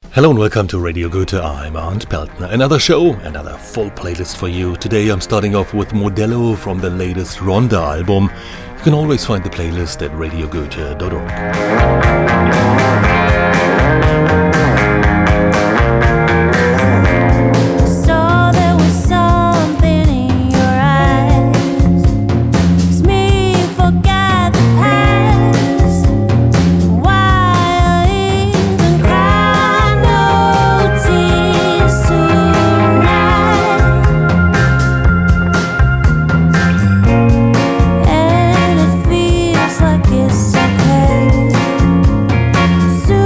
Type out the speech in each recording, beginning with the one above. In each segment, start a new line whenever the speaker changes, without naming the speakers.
Hello and welcome to Radio Goethe. I'm Arndt Peltner. Another show, another full playlist for you. Today I'm starting off with Modello from the latest Ronda album. You can always find the playlist at radiogoethe.org.
Soon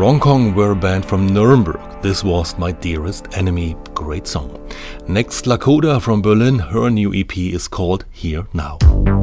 Wrongkong were a band from Nuremberg. This was My Dearest Enemy. Great song. Next, Lakota from Berlin. Her new EP is called Here Now.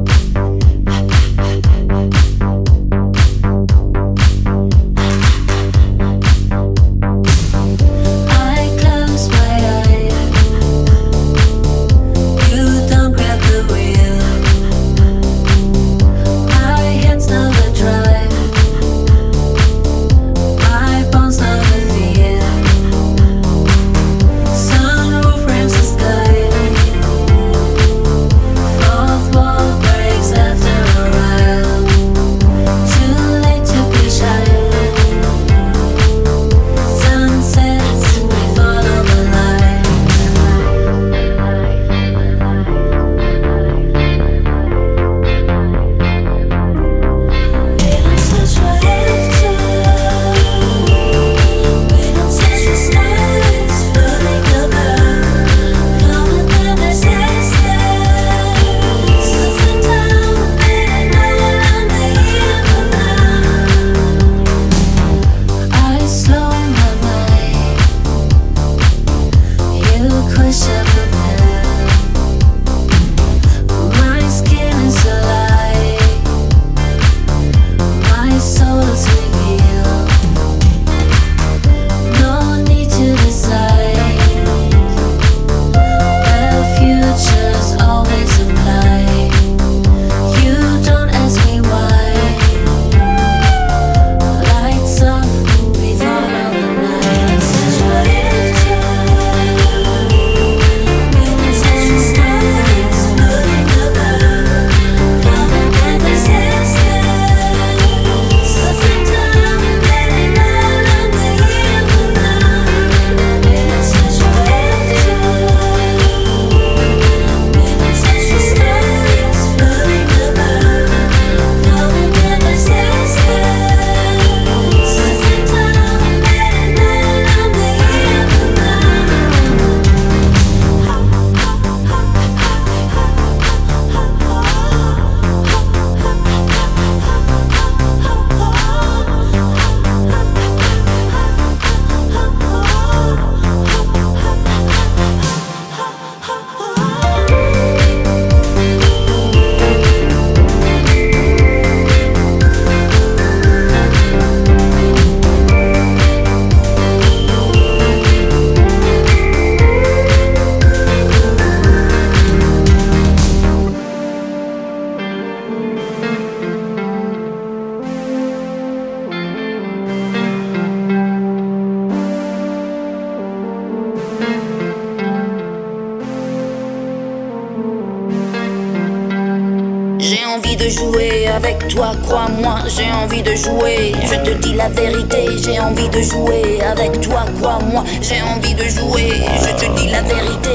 Avec toi, crois-moi, j'ai envie de jouer. Je te dis la vérité, j'ai envie de jouer. Avec toi, crois-moi, j'ai envie de jouer. Je te dis la vérité.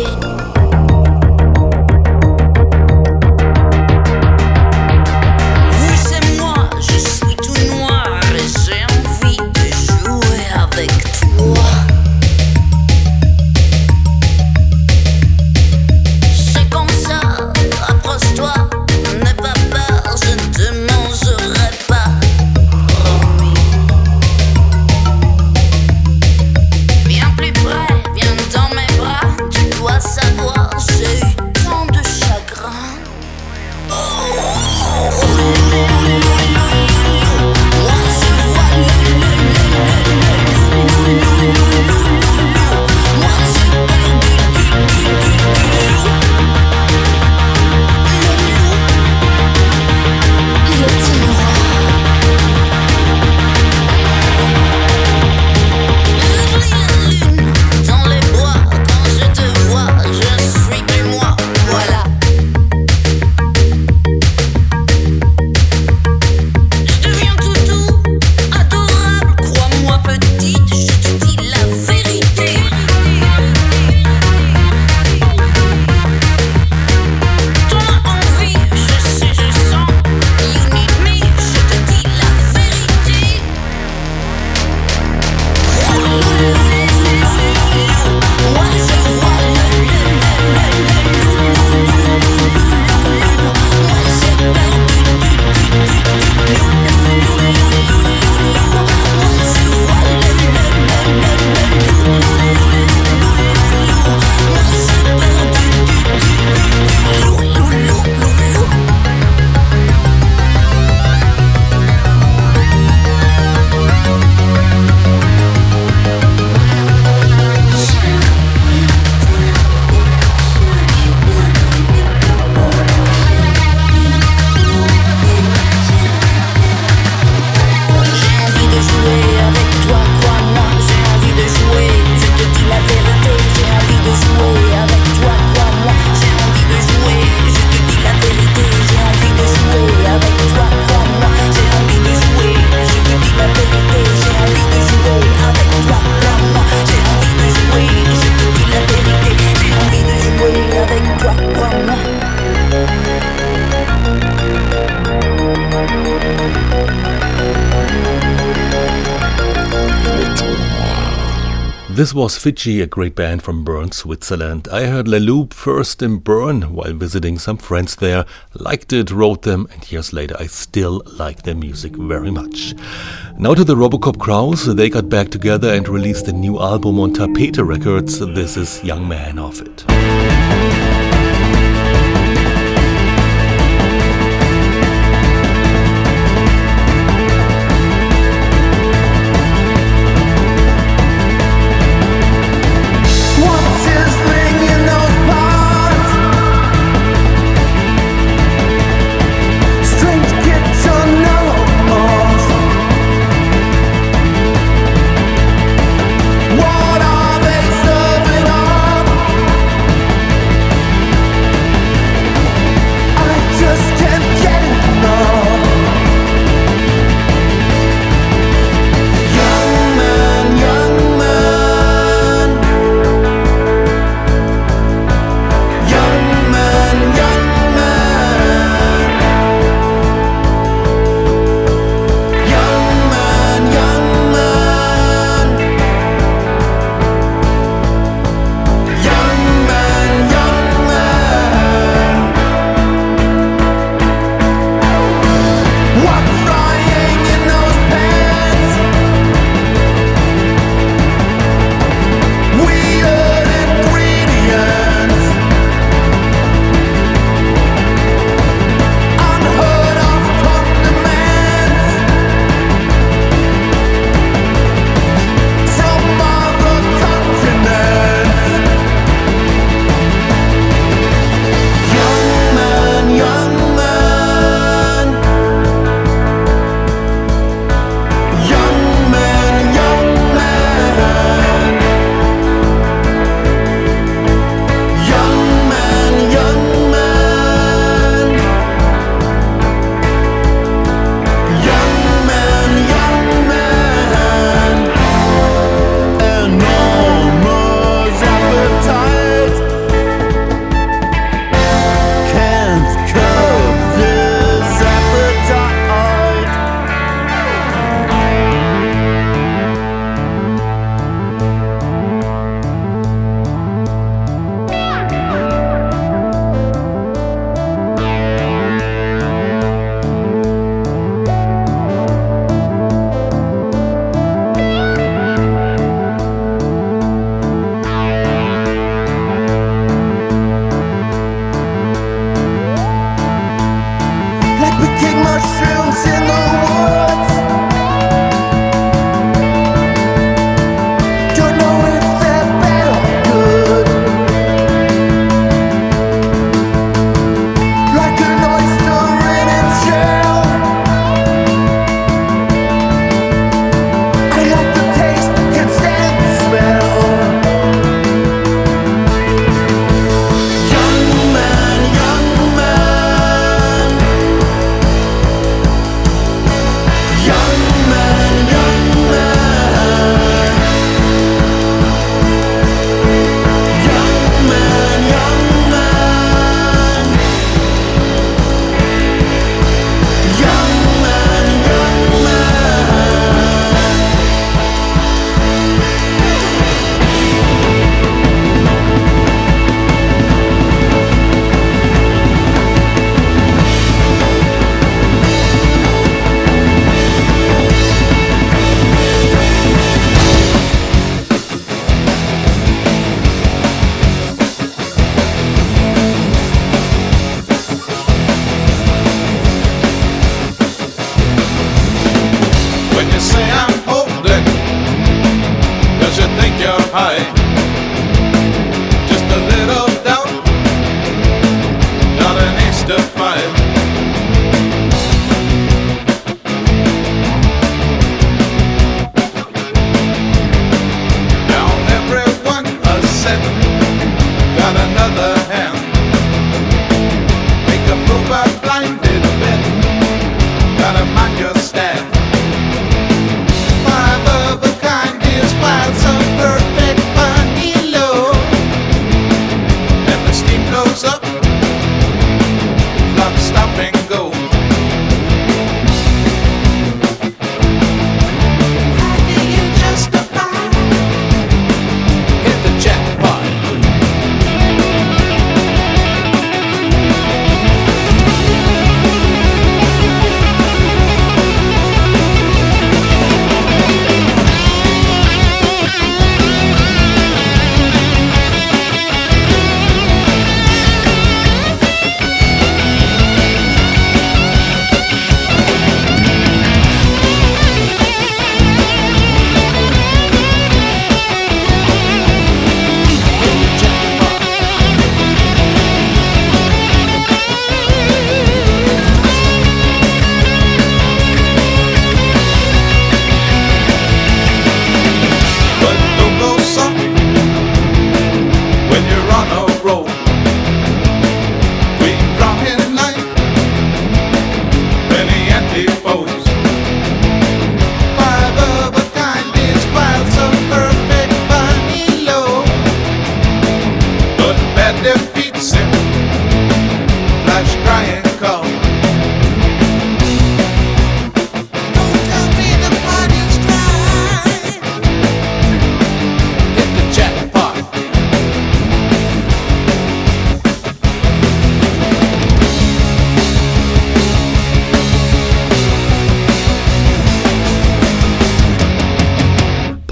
Oui, c'est moi, je suis tout noir et j'ai envie de jouer avec toi. C'est comme ça, approche-toi.
Moi je vois
This was Fidschi, a great band from Bern, Switzerland. I heard La Loupe first in Bern while visiting some friends there, liked it, wrote them, and years later I still like their music very much. Now to the Robocop Kraus. They got back together and released a new album on Tapete Records. This is Young Man off it.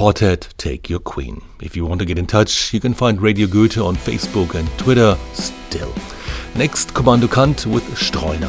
Hothead, Take Your Queen. If you want to get in touch, you can find Radio Goethe on Facebook and Twitter still. Next, Kommando Kant with Streuner.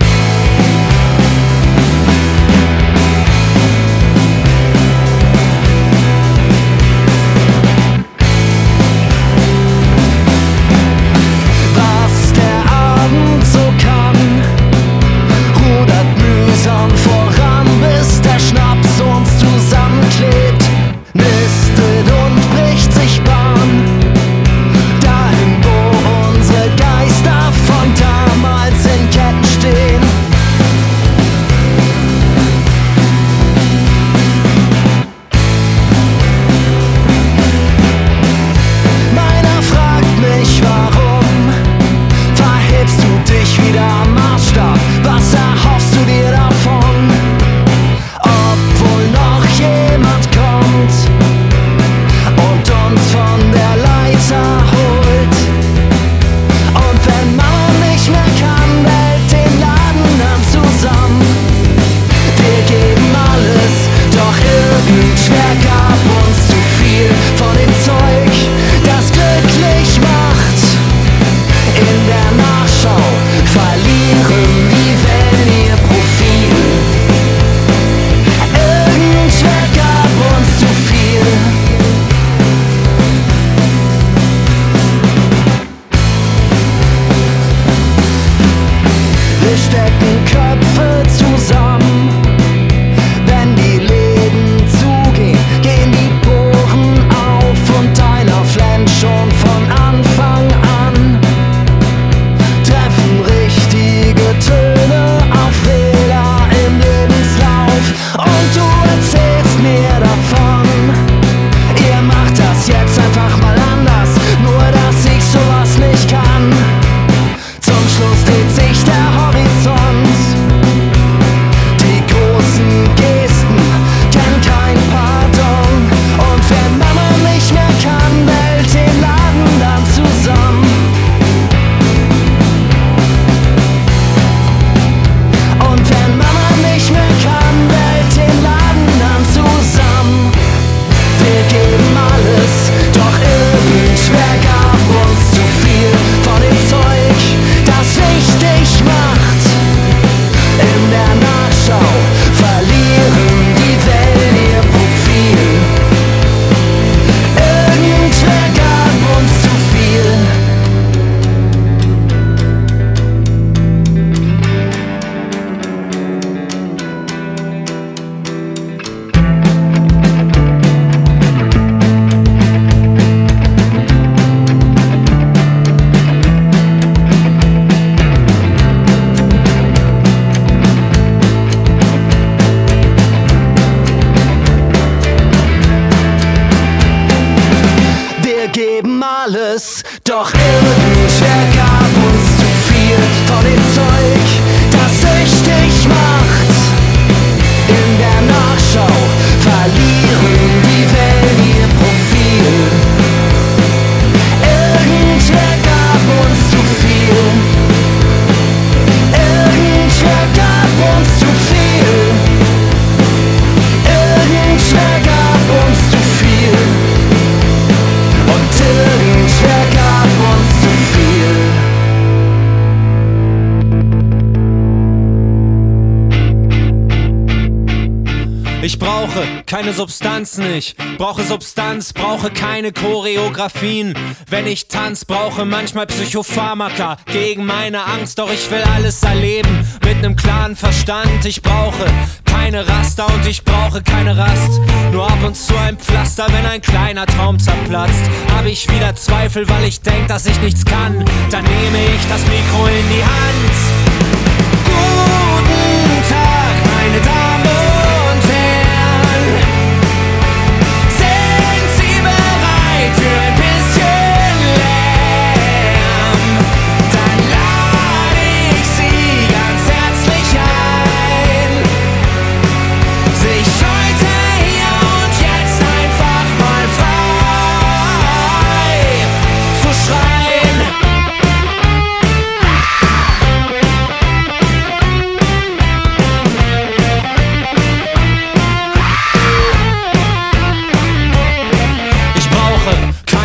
Keine Substanzen, ich brauche Substanz, brauche keine Choreografien. Wenn ich tanz, brauche manchmal Psychopharmaka gegen meine Angst, doch ich will alles erleben mit nem klaren Verstand. Ich brauche keine Raster und ich brauche keine Rast, nur ab und zu ein Pflaster, wenn ein kleiner Traum zerplatzt. Hab ich wieder Zweifel, weil ich denk, dass ich nichts kann, dann nehme ich das Mikro in die Hand. Guten Tag, meine Damen und Herren. Sind Sie bereit für ein bisschen Lärm? Dann lade ich Sie ganz herzlich ein, sich heute hier und jetzt einfach mal frei zu schreien.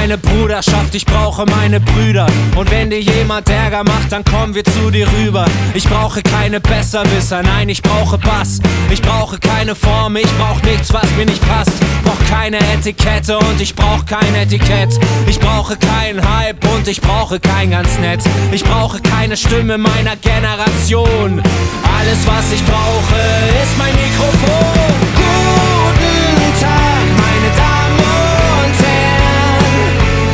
keine Bruderschaft, ich brauche meine Brüder. Und wenn dir jemand Ärger macht, dann kommen wir zu dir rüber. Ich brauche keine Besserwisser, nein, ich brauche Bass. Ich brauche keine Form, ich brauche nichts, was mir nicht passt. Brauch keine Etikette und ich brauche kein Etikett. Ich brauche keinen Hype und ich brauche kein ganz nett. Ich brauche keine Stimme meiner Generation. Alles, was ich brauche, ist mein Mikrofon. Guten Tag, meine Damen und Herren.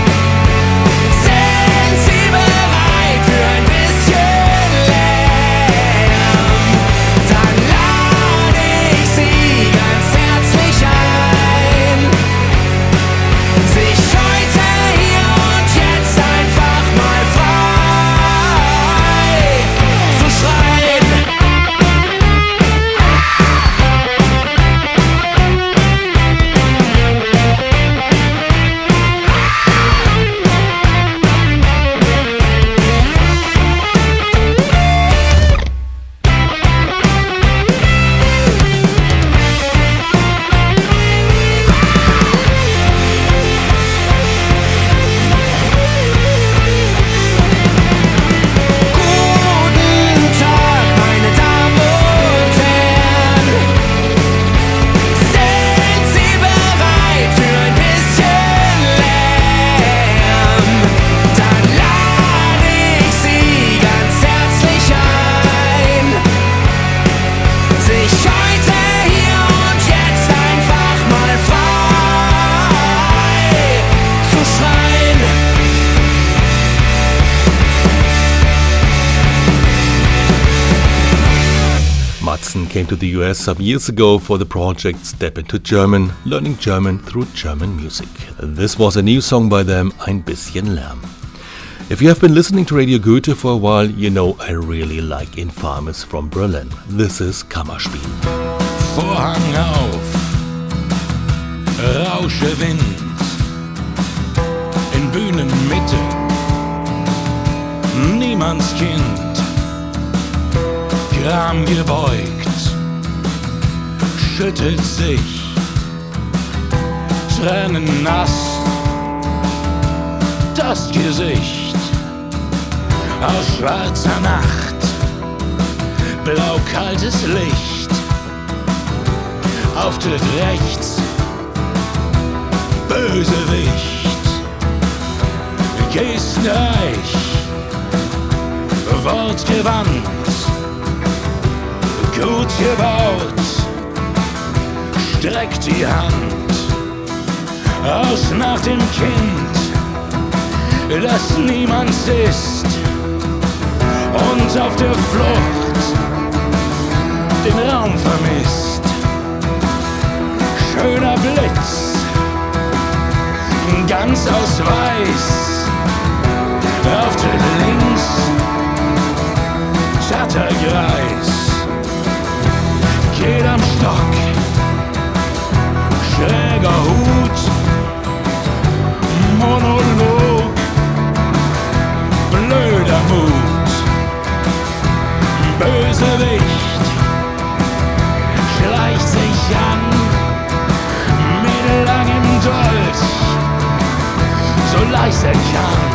Sind Sie bereit für ein bisschen Lärm? Dann lade ich Sie ganz herzlich ein, sich heute hier und jetzt einfach mal frei zu schreien.
Matzen came to the US some years ago for the project Step Into German, learning German through German music. This was a new song by them, Ein bisschen Lärm. If you have been listening to Radio Goethe for a while, you know I really like Infamous from Berlin. This is Kammerspiel.
Vorhang auf, Rausche Wind, in Bühnenmitte, niemands Kind, Gram gebeugt, schüttelt sich, Tränen nass, das Gesicht aus schwarzer Nacht, blau-kaltes Licht, Auftritt rechts, Bösewicht, gestenreich, wortgewandt, gut gebaut, streckt die Hand aus nach dem Kind, das niemands ist, und auf der Flucht den Raum vermisst. Schöner Blitz, ganz aus Weiß, Auftritt links, Tattergreis, geht am Stock, schräger Hut, Monolog, blöder Mut, Bösewicht, schleicht sich an, mit langem Dolch, so leicht er kann,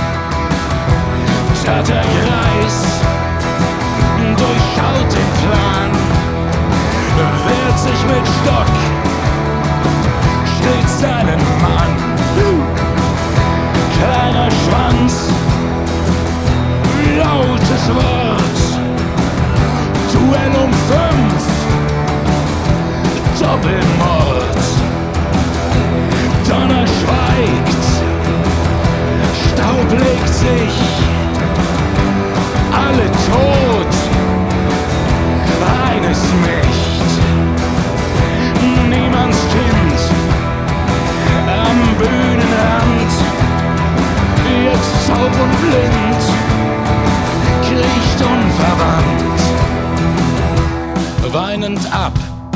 Tattergreis, durchschaut den Plan, wehrt sich mit Stock, steht seinen Mann. Kleiner Schwanz, lautes Wort, Duell um 5, Doppelmord, Donner schweigt, Staub legt sich, alle tot, eines nicht, niemands Kind, am Bühnenrand, jetzt taub und blind, kriecht unverwandt, weinend ab,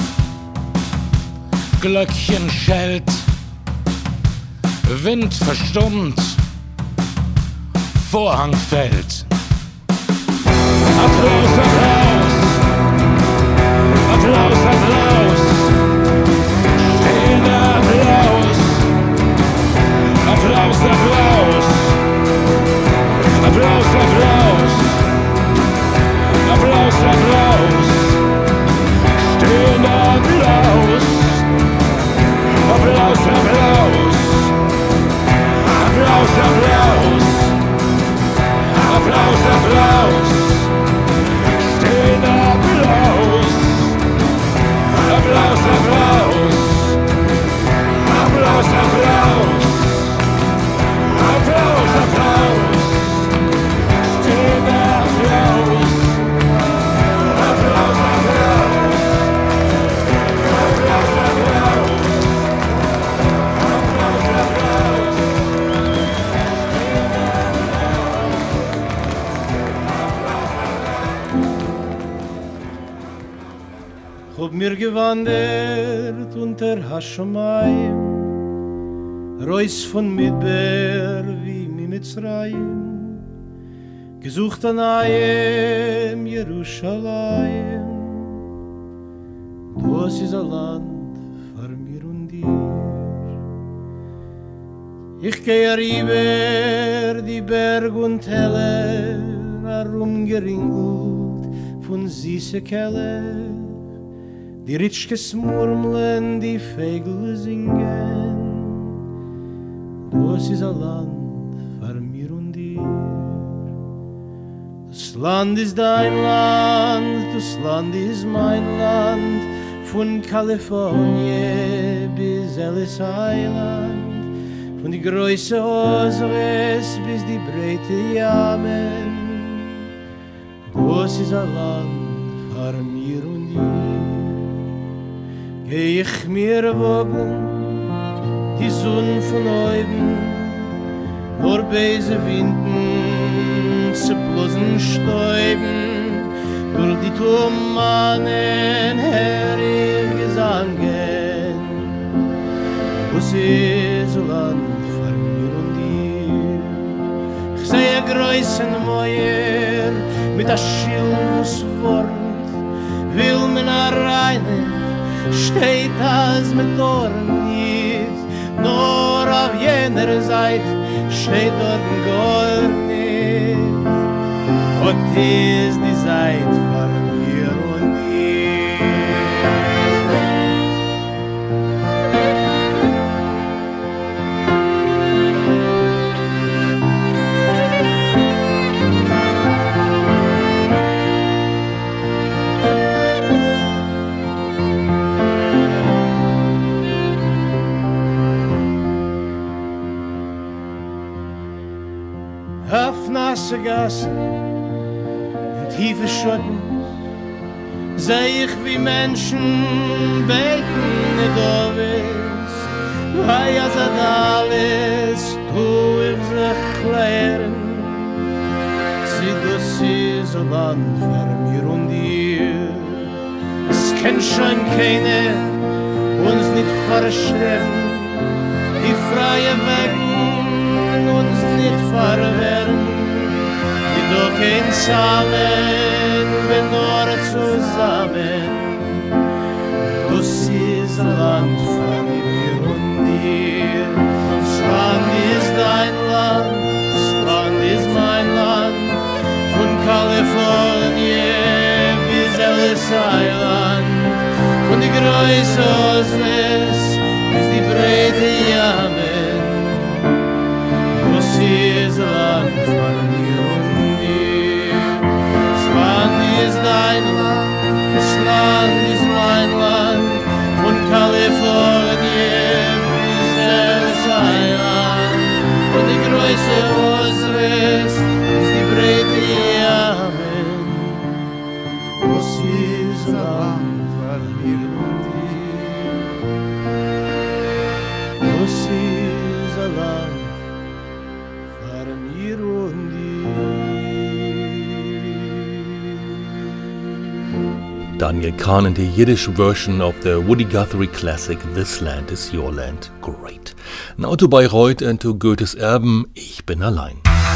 Glöckchen schellt, Wind verstummt, Vorhang fällt. Applaus, Applaus, Applaus, Applaus, stehender Applaus, Applaus,
mir gewandert unter Haschamayim, Reus von Midbar wie Mitzrayim, gesucht an Ayem Jerusalem. Das ist ein Land für mir und dir. Ich gehe rüber die Berg und Täler, herumgeringelt von süße Keller. Die Ritschkes murmeln, die Vögel singen. Das ist ein Land für mir und dir. Das Land ist dein Land, das Land ist mein Land, von Kalifornien bis Ellis Island, von die Größe Osiris bis die breite Yamen. Das ist ein Land für mir und dir. Geh ich mir wogen, die Sonne von oben, nur böse Winden, zerblosen Stäuben, durch die Turmanen her ihr Gesangen. Was ist ein Land für mir und dir? Ich sehe größen Mäuer mit der Schildes Wort, will man reinen, steht das mit Ohren nicht, nur auf jener Seite steht dort gar nicht. Und ist die Seite von mir und auf nasse Gassen, in tiefe Schutten, seh ich wie Menschen beten in Dovis. Weil ja seit alles tu ich sich klären. Sie, das ist ein Land für mir und dir. Es kennt schon keiner uns nicht verstehen. Die freie Wegen uns nicht verwehren, die doch kein Samen, wenn nur zusammen. Das ist ein Land von mir und dir. Das Land ist dein Land, das Land ist mein Land, von Kalifornien bis Ellis Island, von die Größe Osnes bis die breite Yamen. Das ist ein Land von mir und dir. Das Land ist dein Land, das Land ist mein Land, von Kalifornien bis Ellis Island, von die Größe Oswest bis die breite Yamen. Das ist ein Land von mir und dir. Das ist ein Land für mir und dir.
Daniel Kahn in the Yiddish version of the Woody Guthrie classic This Land Is Your Land. Great. Now to Bayreuth and to Goethes Erben, Ich bin allein.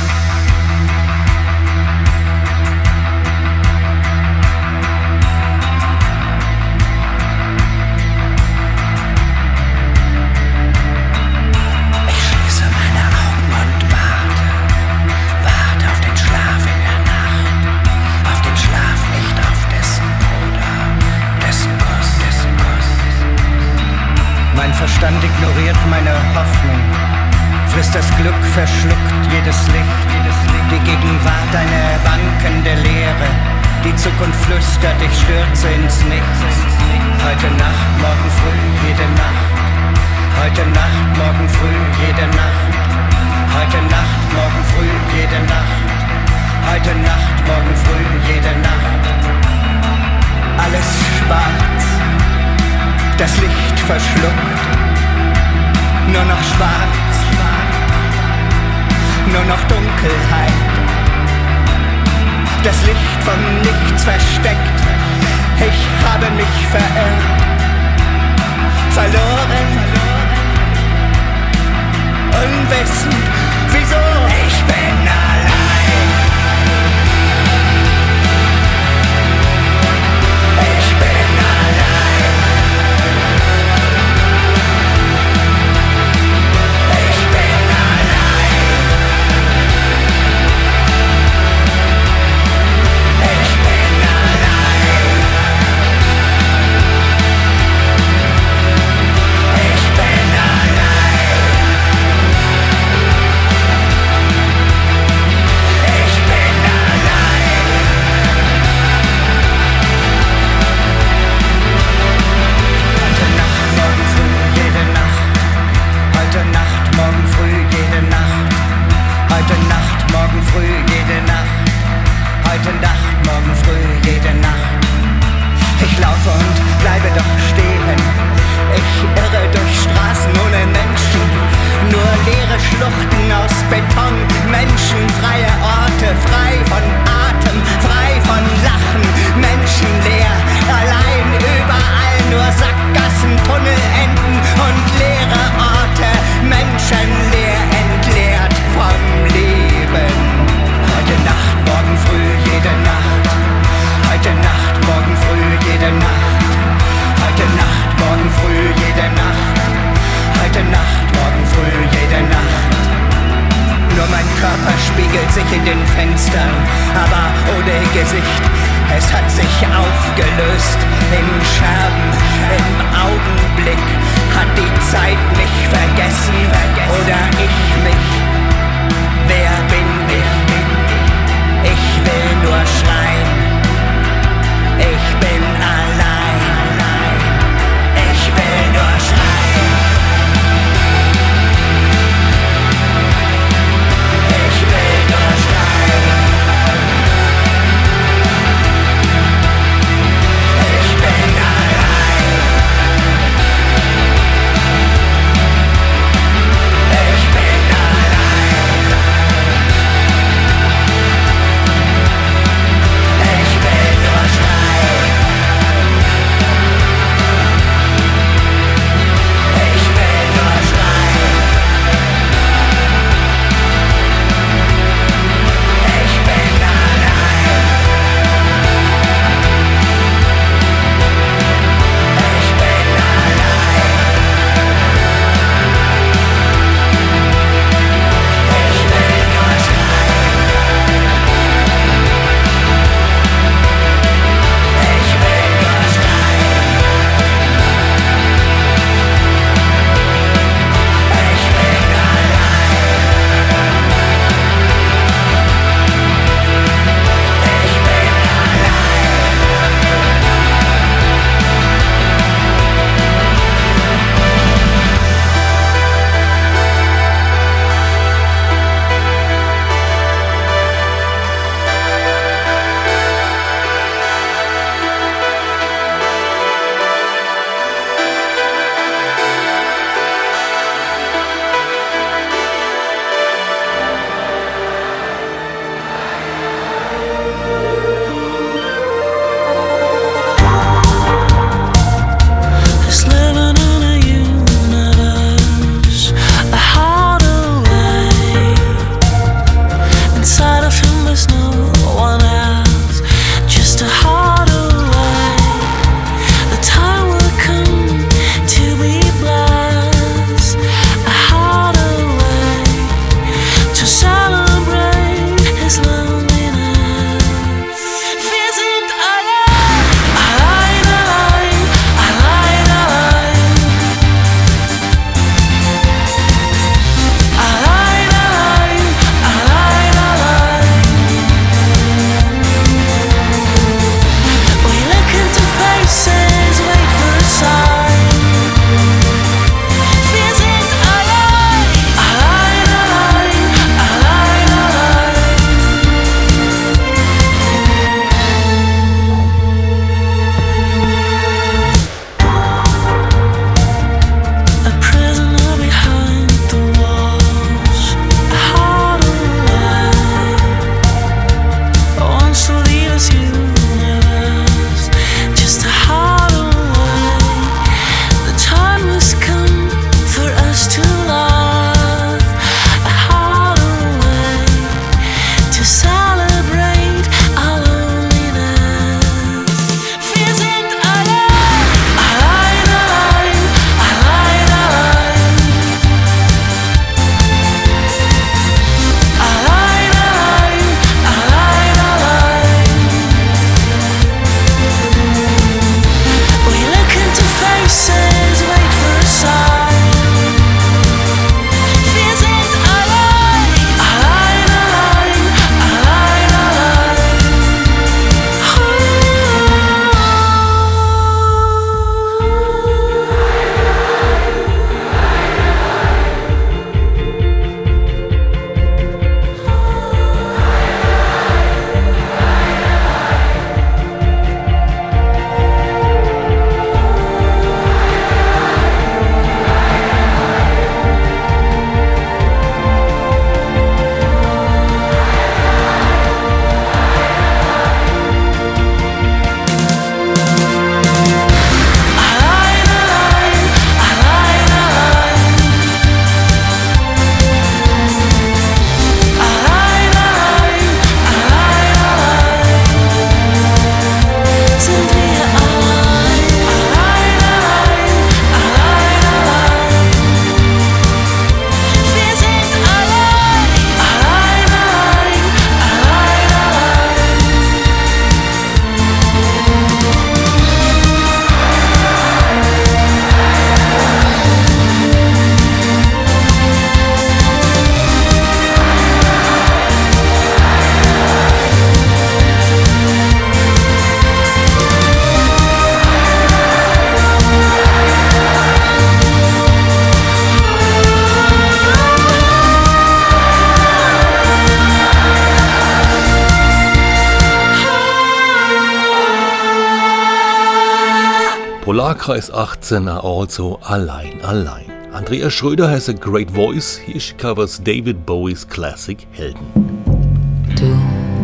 Verstand ignoriert meine Hoffnung, frisst das Glück, verschluckt jedes Licht, die Gegenwart eine wankende Leere, die Zukunft flüstert, ich stürze ins Nichts. Heute Nacht, morgen früh, jede Nacht, heute Nacht, morgen früh, jede Nacht, heute Nacht, morgen früh, jede Nacht, heute Nacht, morgen früh, jede Nacht. Alles schwarz, das Licht verschluckt, nur noch schwarz, nur noch Dunkelheit, das Licht vom Nichts versteckt, Ich habe mich verirrt, verloren, unwissend, wieso. Ich bin allein. Ich bin allein. Ich bin allein. Ich bin allein. Ich bin allein. Ich bin allein. Heute Nacht, morgen früh, jede Nacht. Heute Nacht, morgen früh, jede Nacht. Heute Nacht, morgen früh, jede Nacht. Heute Nacht, morgen früh, jede Nacht. Ich laufe und bleibe doch stehen. Ich irre durch Straßen ohne Menschen. Nur leere Schluchten aus Beton. Menschenfreie Orte, frei von Atem, frei von Lachen. Menschenleer, allein überall nur Sackgassen, Tunnelenden und leere Orte. Menschenleer, entleert vom Leben. Heute Nacht, morgen früh, jede Nacht. Heute Nacht, morgen früh, jede Nacht. Heute Nacht, morgen früh, jede Nacht. Heute Nacht, morgen früh, jede Nacht. Nur mein Körper spiegelt sich in den Fenstern, aber ohne Gesicht. Es hat sich aufgelöst in Scherben, im Augenblick. Hat die Zeit mich vergessen oder ich mich? Wer bin ich? Ich will nur schreien. Ich bin allein. Ich will nur schreien. Ich will nur schreien. Ich bin allein.
Polarkreis 18 are also Allein. Andrea Schröder has a great voice. Here she covers David Bowie's classic Helden.
Du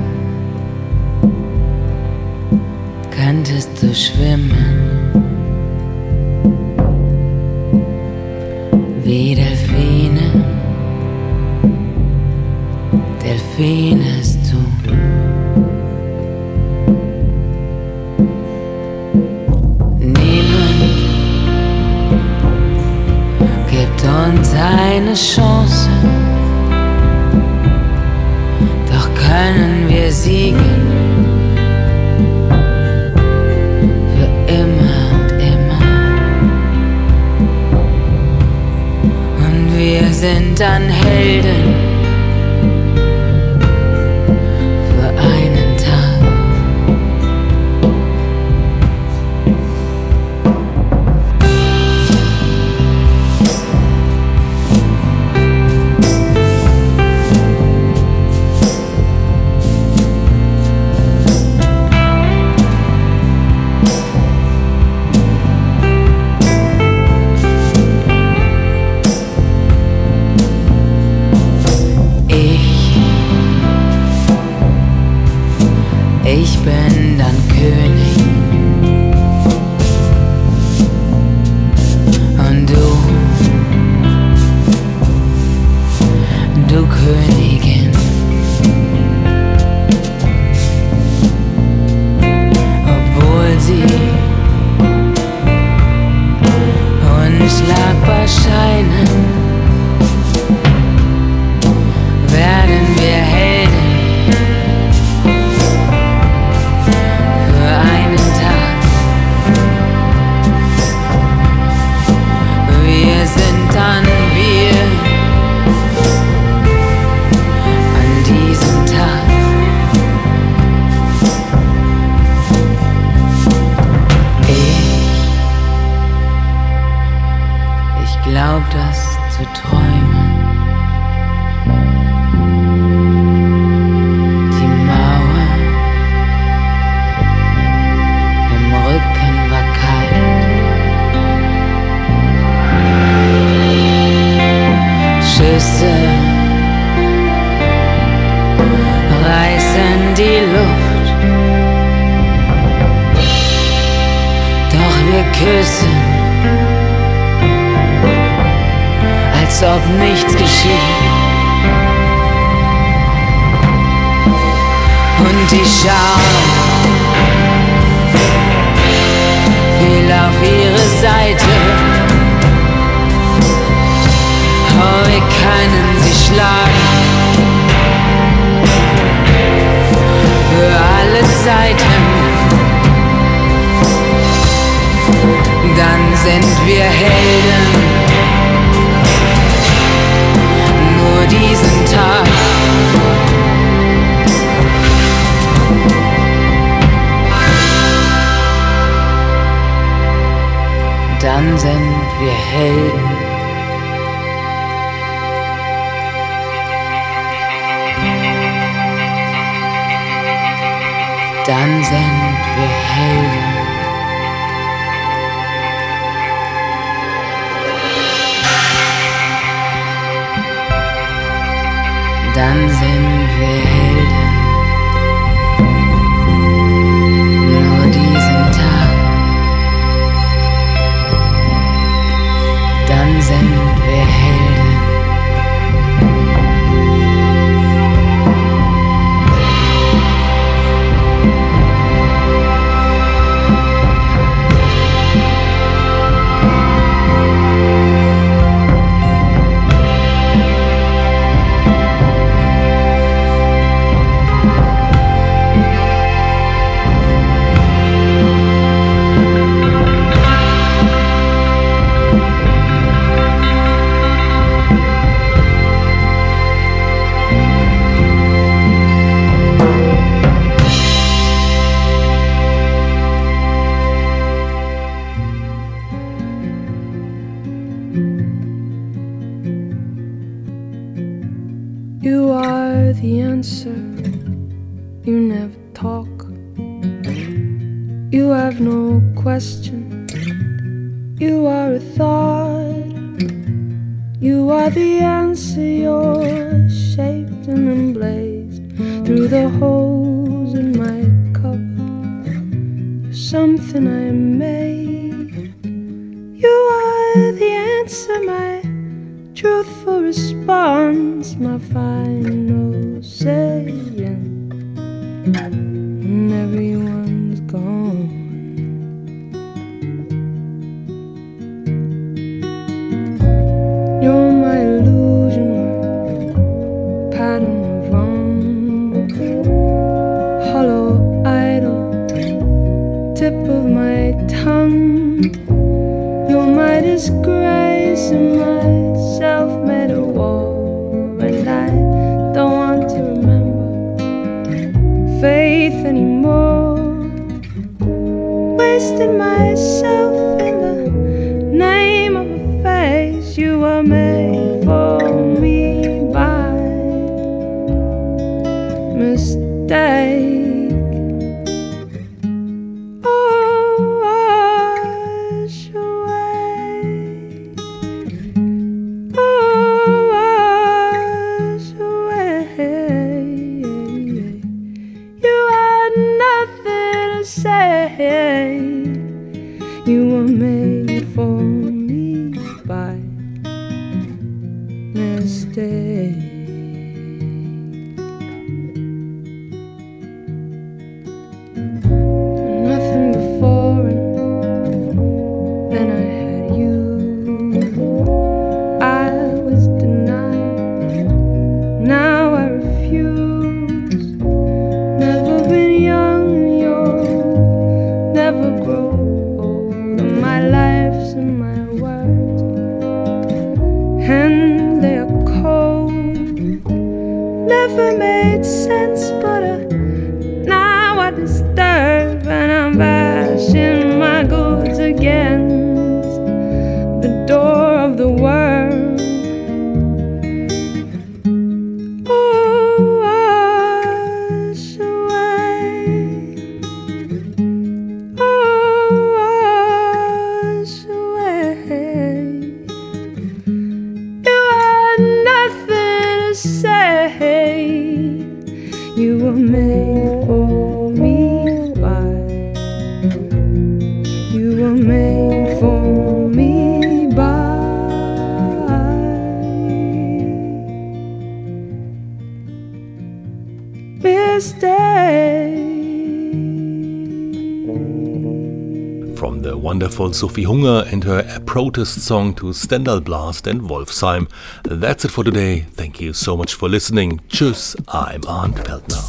könntest du schwimmen wie Delfine, Delfinest du. Niemand gibt uns eine Chance, doch können wir siegen. Für immer und immer. Und wir sind dann Helden für einen Tag. Ich bin dann König und du Königin. Obwohl sie unschlagbar scheinen, werden wir Helden. Glaub das zu träumen. Die Mauer im Rücken war kalt. Schüsse reißen die Luft, doch wir küssen, als ob nichts geschieht. Und die Schar fiel auf ihre Seite. Oh, wir können sie schlagen für alle Zeiten. Dann sind wir Helden. Nur diesen Tag. Dann sind wir Helden. Dann sind wir Helden. Dann sind wir Helden. Nur diesen Tag. Dann sind wir Helden.
You are the answer. You never talk. You have no question. You are a thought, you are the answer. You're shaped and emblazed through the holes in my cup. You're something I made. You are the answer, my truthful response, my final saying. And everyone's gone. You're my illusion, my pattern of wrong, hollow idol, tip of my tongue. You're my disgrace and my self-made war, and I don't want to remember faith anymore. Wasted myself in the name of a face. You were made for me by mistake. You were made for me by mistake. Nothing before, and then I had you. I was denied, now I refuse. Never been young and you'll never grow. My life's in my words, and they are cold. Never made sense, but now I disturb, and I'm bashing my goods against the door of the world. You were made for me by, you were made for me by mistake.
From the wonderful Sophie Hunger and her protest song to Stendhal Blast and Wolfsheim. That's it for today. Thank you so much for listening. Tschüss, I'm Arndt Peltner.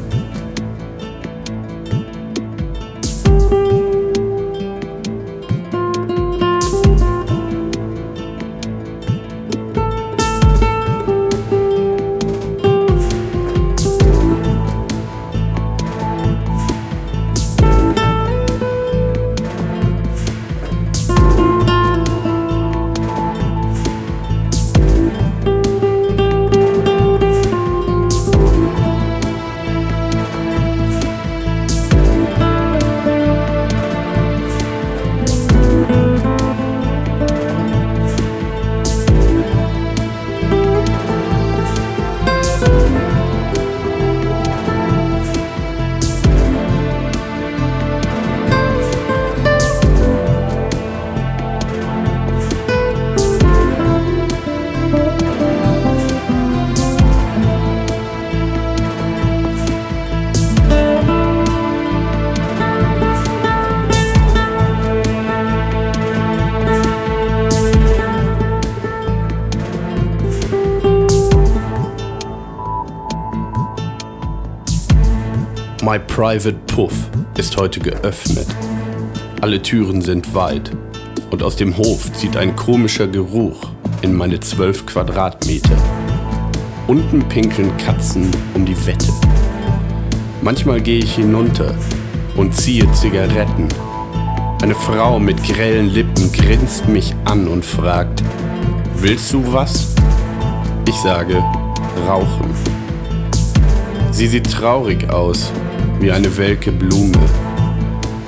My Private Puff ist heute geöffnet. Alle Türen sind weit und aus dem Hof zieht ein komischer Geruch in meine 12 Quadratmeter. Unten pinkeln Katzen um die Wette. Manchmal gehe ich hinunter und ziehe Zigaretten. Eine Frau mit grellen Lippen grinst mich an und fragt: Willst du was? Ich sage: Rauchen. Sie sieht traurig aus, wie eine welke Blume.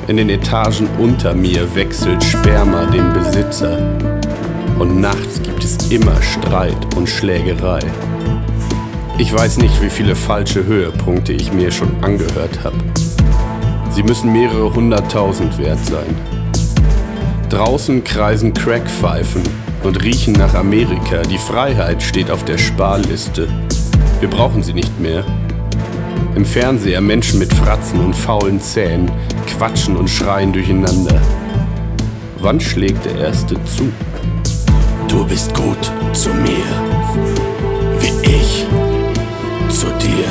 In den Etagen unter mir wechselt Sperma den Besitzer. Und nachts gibt es immer Streit und Schlägerei. Ich weiß nicht, wie viele falsche Höhepunkte ich mir schon angehört habe. Sie müssen mehrere 100.000 wert sein. Draußen kreisen Crackpfeifen und riechen nach Amerika. Die Freiheit steht auf der Sparliste. Wir brauchen sie nicht mehr. Im Fernseher Menschen mit Fratzen und faulen Zähnen quatschen und schreien durcheinander. Wann schlägt der Erste zu?
Du bist gut zu mir, wie ich zu dir.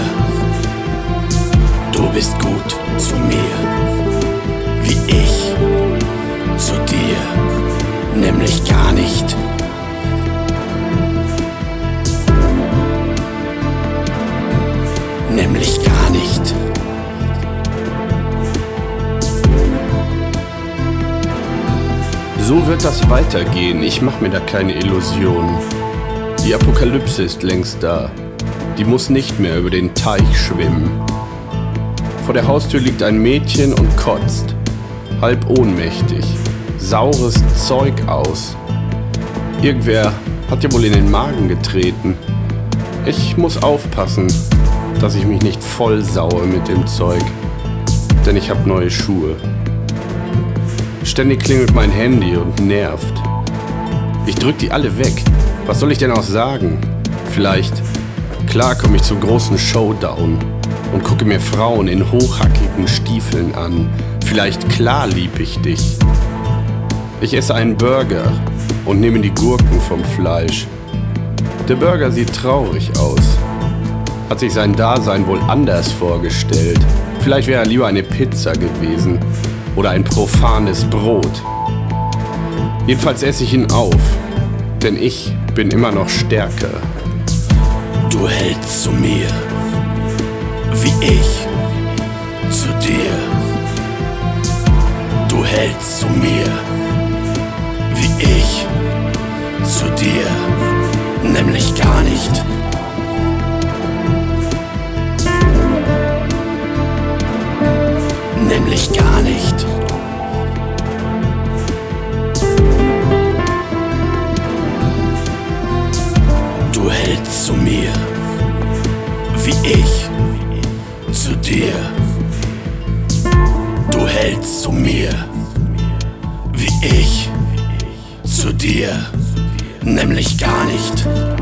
Du bist gut zu mir, wie ich zu dir, nämlich gar nicht. Nämlich gar nicht.
So wird das weitergehen, ich mach mir da keine Illusionen. Die Apokalypse ist längst da, die muss nicht mehr über den Teich schwimmen. Vor der Haustür liegt ein Mädchen und kotzt, halb ohnmächtig, saures Zeug aus. Irgendwer hat ihr wohl in den Magen getreten. Ich muss aufpassen, dass ich mich nicht voll saue mit dem Zeug, denn ich hab neue Schuhe. Ständig klingelt mein Handy und nervt. Ich drück die alle weg. Was soll ich denn auch sagen? Vielleicht, klar komme ich zum großen Showdown und gucke mir Frauen in hochhackigen Stiefeln an. Vielleicht, klar lieb ich dich. Ich esse einen Burger und nehme die Gurken vom Fleisch. Der Burger sieht traurig aus. Hat sich sein Dasein wohl anders vorgestellt. Vielleicht wäre er lieber eine Pizza gewesen. Oder ein profanes Brot. Jedenfalls esse ich ihn auf, denn ich bin immer noch stärker.
Du hältst zu mir, wie ich zu dir. Du hältst zu mir, wie ich zu dir, nämlich gar nicht. Nämlich gar nicht. Du hältst zu mir, wie ich zu dir. Du hältst zu mir, wie ich zu dir, nämlich gar nicht.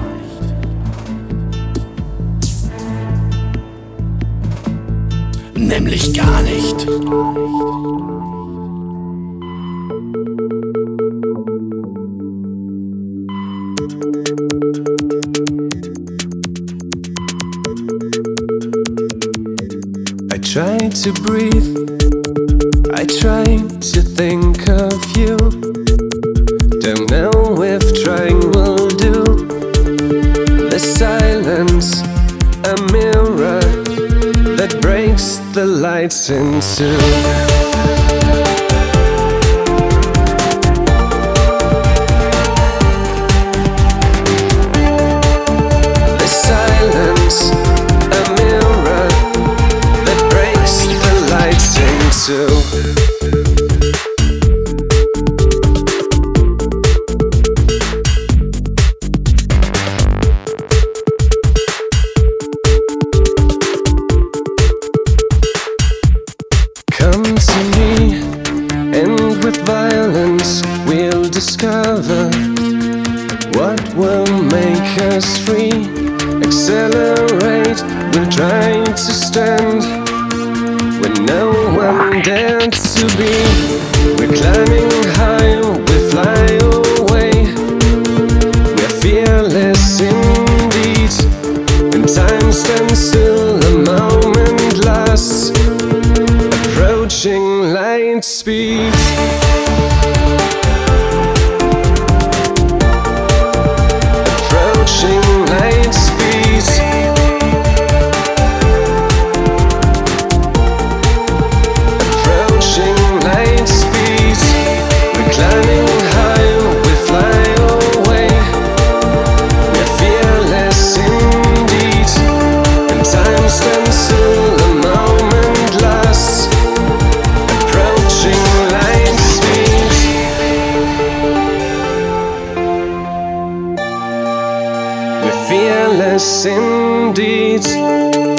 Nämlich gar nicht.
I try to breathe, I try to think of you. Don't know if trying will do. The silence, a mirror that breaks the lights in two. The silence, a mirror that breaks the lights in two. Discover what will make us free. Accelerate, we'll try to stand when no one dared to be. We're climbing high, we fly away. We're fearless indeed. When time stands still, a moment lasts, approaching light speed. Light speed. Approaching light speed. We're climbing high, we fly away. We're fearless indeed. When time stands still, a moment lasts, approaching alles indeed.